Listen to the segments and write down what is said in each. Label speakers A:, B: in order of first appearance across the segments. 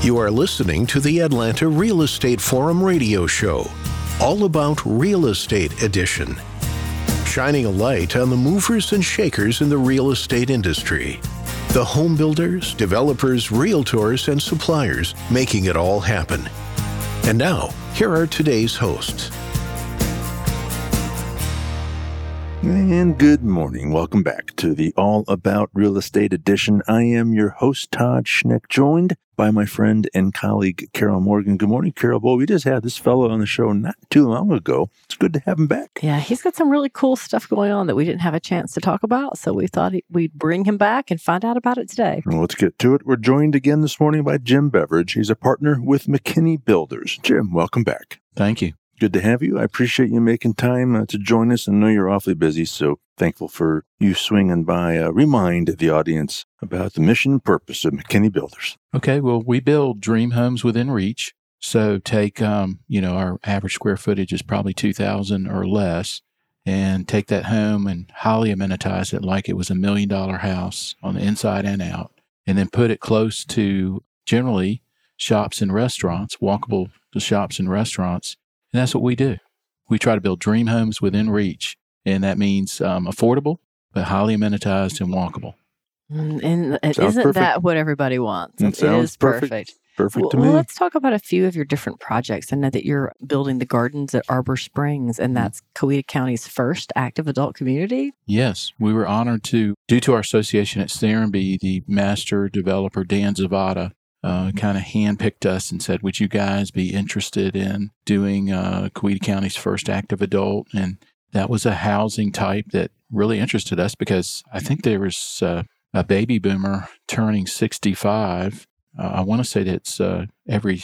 A: You are listening to the Atlanta Real Estate Forum radio show, all about real estate edition, shining a light on the movers and shakers in the real estate industry, the home builders, developers, realtors, and suppliers making it all happen. And now, here are today's hosts.
B: And good morning. Welcome back to the All About Real Estate edition. I am your host, Todd Schneck, joined by my friend and colleague, Carol Morgan. Good morning, Carol. Boy, we just had this fellow on the show not too long ago. It's good to have him back.
C: Yeah, he's got some really cool stuff going on that we didn't have a chance to talk about, so we thought we'd bring him back and find out about it today.
B: Well, let's get to it. We're joined again this morning by Jim Beveridge. He's a partner with McKinney Builders. Jim, welcome back.
D: Thank you.
B: Good to have you. I appreciate you making time to join us. I know you're awfully busy, so thankful for you swinging by. Remind the audience about the mission and purpose of McKinney Builders.
D: Okay, well, we build dream homes within reach. So take, our average square footage is probably 2,000 or less, and take that home and highly amenitize it like it was $1 million house on the inside and out, and then put it close to generally shops and restaurants, walkable to shops and restaurants. And that's what we do. We try to build dream homes within reach, and that means affordable, but highly amenitized and walkable.
C: And isn't
B: perfect.
C: that what everybody wants?
B: It sounds
C: is perfect.
B: Perfect to
C: Well,
B: me.
C: let's talk about a few of your different projects. I know that you're building the gardens at Arbor Springs, and that's Coweta County's first active adult community.
D: Yes, we were honored to, due to our association at Serenbe, the master developer, Dan Zavada, kind of handpicked us and said, would you guys be interested in doing Coweta County's first active adult? And that was a housing type that really interested us because I think there was a baby boomer turning 65. I want to say that it's every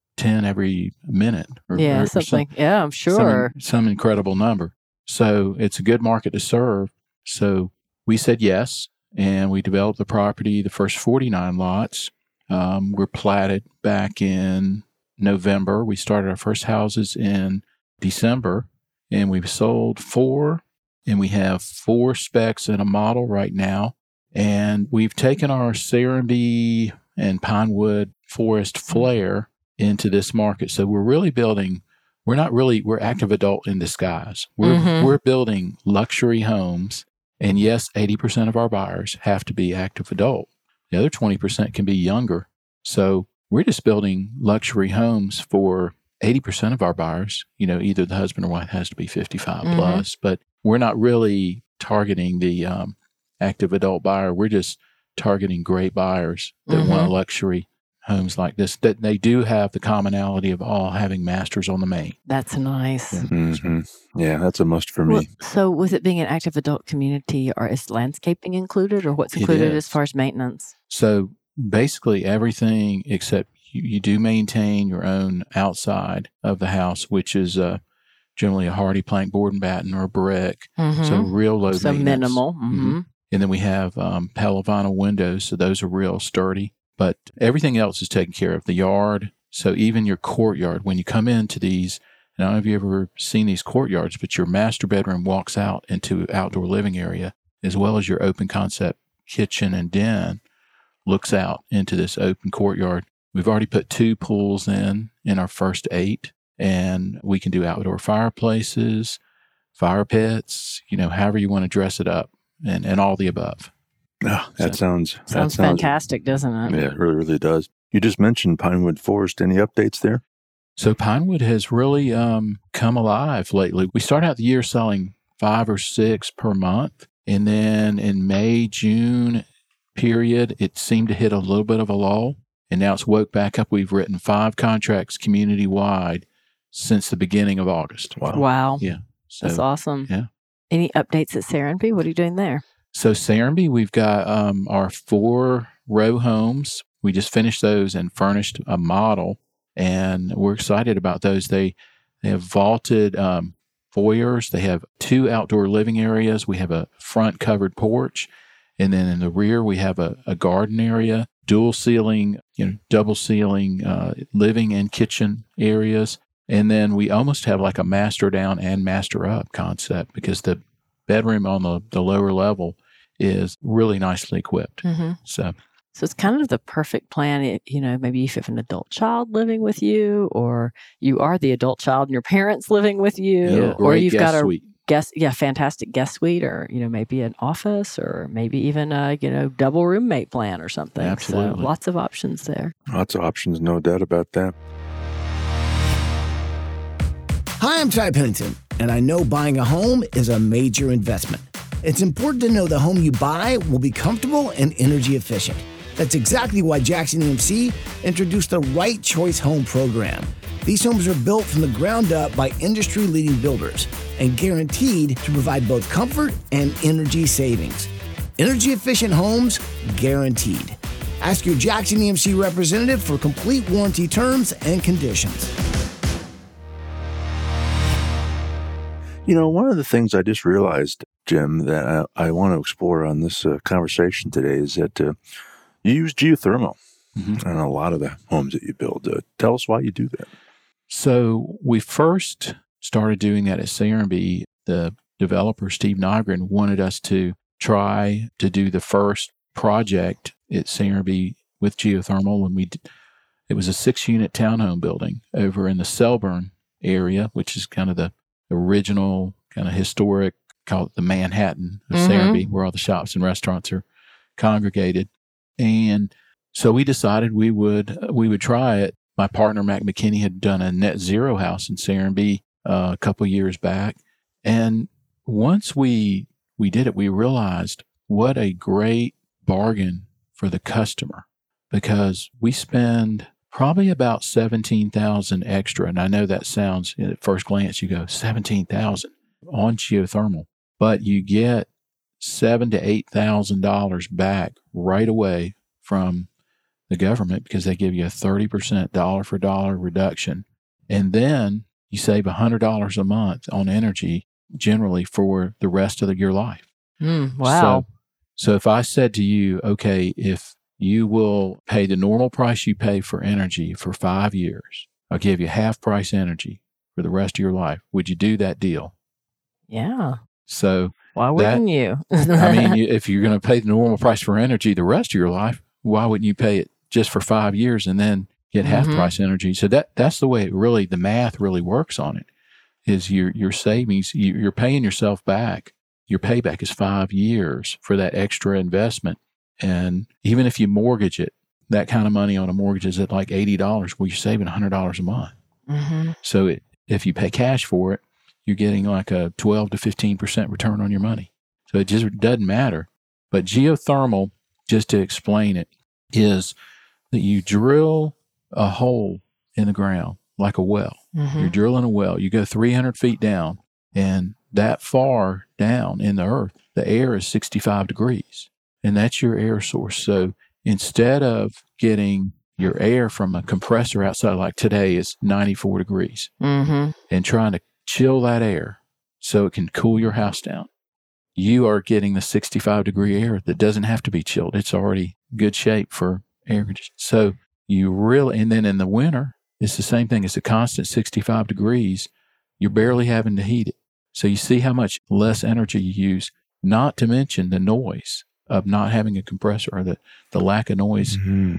D: minute. Or
C: Something. Yeah, I'm sure.
D: Some incredible number. So it's a good market to serve. So we said yes, and we developed the property, the first 49 lots. Were platted back in November. We started our first houses in December, and we've sold 4, and we have 4 specs and a model right now. And we've taken our Serenbe and Pinewood Forest flair into this market. So we're really building, we're active adult in disguise. We're building luxury homes. And yes, 80% of our buyers have to be active adult. The other 20% can be younger. So we're just building luxury homes for 80% of our buyers. Either the husband or wife has to be 55 plus, but we're not really targeting the active adult buyer. We're just targeting great buyers that want luxury homes like this, that they do have the commonality of all having masters on the main.
C: That's nice.
D: Yeah.
B: Mm-hmm. Yeah, that's a must for me.
C: Well, so with it being an active adult community, is landscaping included, or what's included as far as maintenance?
D: So basically everything except you do maintain your own outside of the house, which is generally a hardy plank board and batten or brick. So real low maintenance.
C: So minimal.
D: And then we have Pella vinyl windows, so those are real sturdy. But everything else is taken care of. The yard, so even your courtyard, when you come into these, and I don't know if you've ever seen these courtyards, but your master bedroom walks out into outdoor living area, as well as your open concept kitchen and den looks out into this open courtyard. We've already put 2 pools in our first 8, and we can do outdoor fireplaces, fire pits, however you want to dress it up, and all the above.
B: Oh, that sounds
C: fantastic, doesn't it?
B: Yeah, it really, really does. You just mentioned Pinewood Forest. Any updates there?
D: So Pinewood has really come alive lately. We started out the year selling 5 or 6 per month, and then in May, June period, it seemed to hit a little bit of a lull, and now it's woke back up. We've written 5 contracts community-wide since the beginning of August.
C: Wow.
D: Yeah. So,
C: that's awesome.
D: Yeah.
C: Any updates at Serenbe? What are you doing there?
D: So Serenbe, we've got our 4-row homes. We just finished those and furnished a model, and we're excited about those. They have vaulted foyers. They have 2 outdoor living areas. We have a front covered porch, and then in the rear we have a garden area, dual ceiling, double ceiling living and kitchen areas. And then we almost have like a master down and master up concept because the bedroom on the lower level is really nicely equipped. So
C: So it's kind of the perfect plan. Maybe if you have an adult child living with you, or you are the adult child and your parents living with you,
D: Yeah,
C: or
D: great
C: you've
D: guest
C: got a
D: suite.
C: fantastic guest suite, or maybe an office, or maybe even a double roommate plan or something.
D: Absolutely.
C: So lots of options there.
B: Lots of options, no doubt about that.
E: Hi, I'm Ty Pennington, and I know buying a home is a major investment. It's important to know the home you buy will be comfortable and energy efficient. That's exactly why Jackson EMC introduced the Right Choice Home program. These homes are built from the ground up by industry-leading builders and guaranteed to provide both comfort and energy savings. Energy-efficient homes, guaranteed. Ask your Jackson EMC representative for complete warranty terms and conditions.
B: One of the things I just realized, Jim, that I want to explore on this conversation today is that you use geothermal on a lot of the homes that you build. Tell us why you do that.
D: So we first started doing that at Serenbe. The developer, Steve Nygren, wanted us to try to do the first project at Serenbe with geothermal. And it was a 6-unit townhome building over in the Selburne area, which is kind of the original kind of historic, call it the Manhattan of Serenbe, where all the shops and restaurants are congregated. And so we decided we would try it. My partner, Mac McKinney, had done a net zero house in Serenbe a couple years back. And once we did it, we realized what a great bargain for the customer, because we spend probably about $17,000 extra. And I know that sounds, at first glance, you go, $17,000 on geothermal, but you get $7,000 to $8,000 back right away from the government, because they give you a 30% dollar for dollar reduction. And then you save $100 a month on energy generally for the rest of your life.
C: Wow.
D: So if I said to you, okay, if you will pay the normal price you pay for energy for 5 years, I'll give you half price energy for the rest of your life. Would you do that deal?
C: Yeah.
D: So
C: why wouldn't you?
D: I mean, if you're going to pay the normal price for energy the rest of your life, why wouldn't you pay it just for 5 years and then get half price energy? So that's the way the math really works on it, is your savings, you're paying yourself back. Your payback is 5 years for that extra investment. And even if you mortgage it, that kind of money on a mortgage is at like $80. Well, you're saving $100 a month. So if you pay cash for it, you're getting like a 12 to 15% return on your money. So it just doesn't matter. But geothermal, just to explain it, is that you drill a hole in the ground like a well. You're drilling a well. You go 300 feet down, and that far down in the earth, the air is 65 degrees. And that's your air source. So instead of getting your air from a compressor outside, like today is 94 degrees, and trying to chill that air so it can cool your house down, you are getting the 65 degree air that doesn't have to be chilled. It's already good shape for air conditioning. So and then in the winter, it's the same thing. It's a constant 65 degrees. You're barely having to heat it. So you see how much less energy you use, not to mention the noise of not having a compressor, or the lack of noise.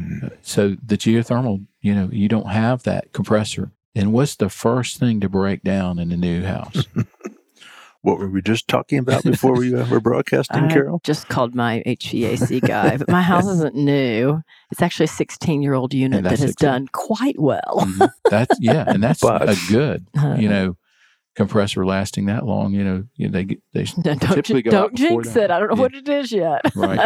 D: So the geothermal, you don't have that compressor. And what's the first thing to break down in a new house?
B: What were we just talking about before we were broadcasting, Carol?
C: Just called my HVAC guy, but my house isn't new. It's actually a 16-year-old unit that has done quite well.
D: That's a good, compressor lasting that long. They typically go
C: don't jinx it. I don't know what it is yet.
D: Right.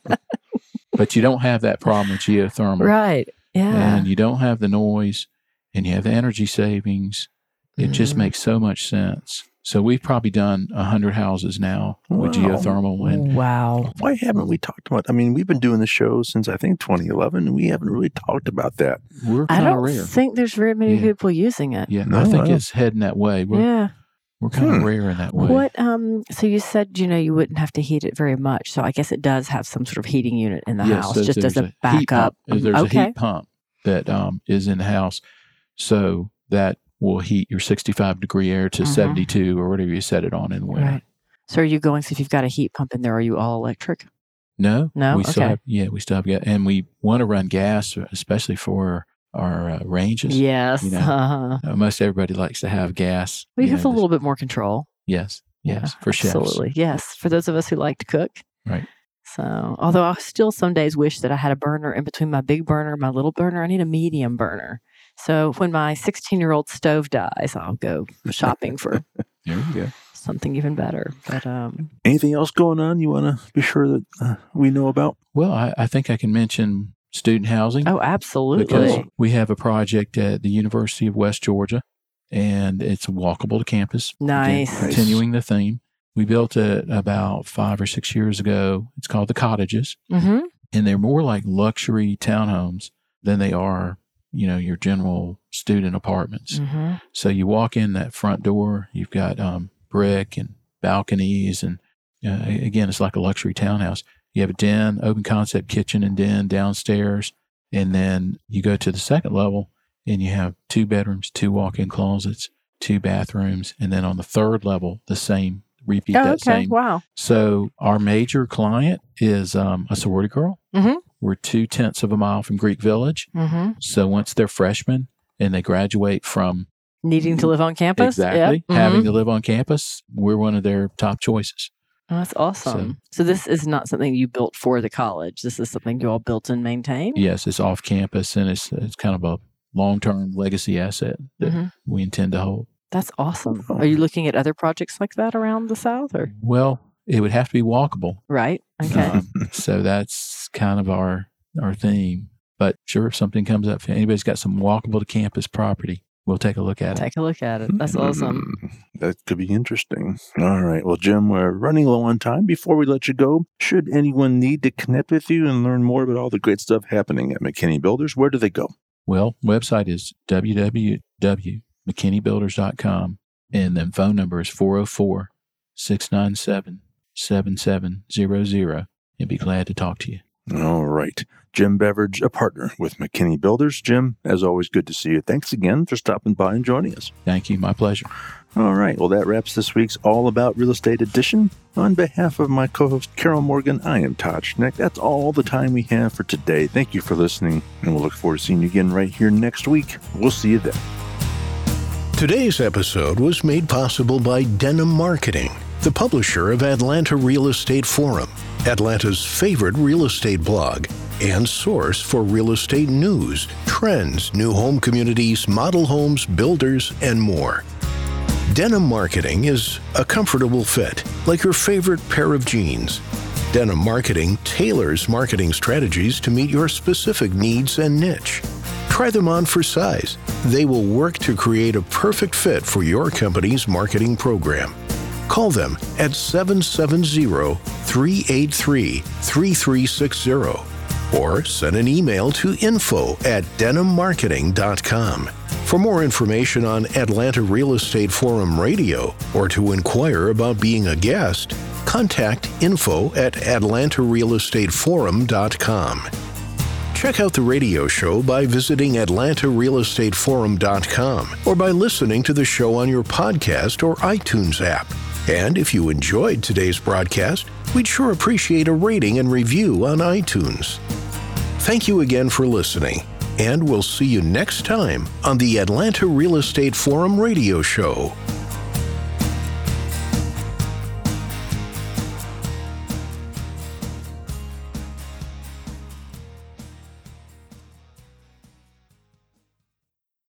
D: But you don't have that problem with geothermal.
C: Right. Yeah.
D: And you don't have the noise, and you have the energy savings. It just makes so much sense. So we've probably done 100 houses now with geothermal. And
C: wow.
B: Why haven't we talked about? I mean, we've been doing the show since I think 2011, and we haven't really talked about that.
D: We're
C: I
D: kind of
C: don't
D: rare.
C: think there's very many people using it.
D: Yeah, I think it's heading that way. We're kind of rare in that way.
C: What? So you said you wouldn't have to heat it very much. So I guess it does have some sort of heating unit in the house,
D: so
C: just as a backup.
D: There's a heat pump that is in the house, so that will heat your 65 degree air to 72 or whatever you set it on in the winter.
C: Right. So are you going? So if you've got a heat pump in there, are you all electric?
D: No,
C: No?
D: we still
C: Okay.
D: we still have gas, and we want to run gas, especially for our ranges.
C: Yes.
D: You know, most everybody likes to have gas.
C: We
D: you
C: have
D: know,
C: a little bit more control.
D: Yes, for chefs.
C: Absolutely. Yes. For those of us who like to cook.
D: Right.
C: So, although I still some days wish that I had a burner in between my big burner and my little burner, I need a medium burner. So when my 16-year-old stove dies, I'll go shopping for
D: There you go.
C: something even better. But
B: Anything else going on you want to be sure that we know about?
D: Well, I think I can mention student housing.
C: oh, absolutely.
D: Because we have a project at the University of West Georgia, and it's walkable to campus.
C: Nice.
B: Nice.
D: Continuing the theme. We built it about 5 or 6 years ago. It's called the Cottages,
C: Mm-hmm.
D: and they're more like luxury townhomes than they are, your general student apartments.
C: Mm-hmm.
D: So you walk in that front door, you've got brick and balconies, and again, it's like a luxury townhouse. You have a den, open concept kitchen and den downstairs, and then you go to the second level, and you have 2 bedrooms, 2 walk-in closets, 2 bathrooms, and then on the third level, the same. Repeat
C: Oh,
D: that
C: okay.
D: same.
C: Wow.
D: So our major client is a sorority girl.
C: Mhm.
D: We're 0.2 of a mile from Greek Village.
C: Mm-hmm.
D: So once they're freshmen and they graduate from
C: Needing to live on campus.
D: exactly
C: Yep.
D: having
C: Mhm.
D: to live on campus, we're one of their top choices.
C: Oh, that's awesome. So this is not something you built for the college. This is something you all built and maintain.
D: Yes, it's off campus, and it's kind of a long-term legacy asset that
C: Mhm.
D: we intend to hold.
C: That's awesome. Are you looking at other projects like that around the South, or
D: Well, it would have to be walkable.
C: right? Okay.
D: So that's kind of our theme. But sure, if something comes up, if anybody's got some walkable to campus property, we'll take a look at it.
C: Take a look at it. That's awesome.
B: That could be interesting. All right. Well, Jim, we're running low on time. Before we let you go, should anyone need to connect with you and learn more about all the great stuff happening at McKinney Builders, where do they go?
D: Well, website is www.mckinneybuilders.com, and then phone number is 404-697-7700, and be glad to talk to you.
B: All right. Jim Beveridge, a partner with McKinney Builders. Jim, as always, good to see you. Thanks again for stopping by and joining us.
D: Thank you. My pleasure.
B: All right. Well, that wraps this week's All About Real Estate edition. On behalf of my co-host, Carol Morgan, I am Todd Schneck. That's all the time we have for today. Thank you for listening, and we'll look forward to seeing you again right here next week. We'll see you then.
A: Today's episode was made possible by Denim Marketing, the publisher of Atlanta Real Estate Forum, Atlanta's favorite real estate blog, and source for real estate news, trends, new home communities, model homes, builders, and more. Denim Marketing is a comfortable fit, like your favorite pair of jeans. Denim Marketing tailors marketing strategies to meet your specific needs and niche. Try them on for size. They will work to create a perfect fit for your company's marketing program. Call them at 770-383-3360 or send an email to info@denimmarketing.com. For more information on Atlanta Real Estate Forum Radio or to inquire about being a guest, contact info@atlantarealestateforum.com. Check out the radio show by visiting atlantarealestateforum.com or by listening to the show on your podcast or iTunes app. And if you enjoyed today's broadcast, we'd sure appreciate a rating and review on iTunes. Thank you again for listening, and we'll see you next time on the Atlanta Real Estate Forum radio show.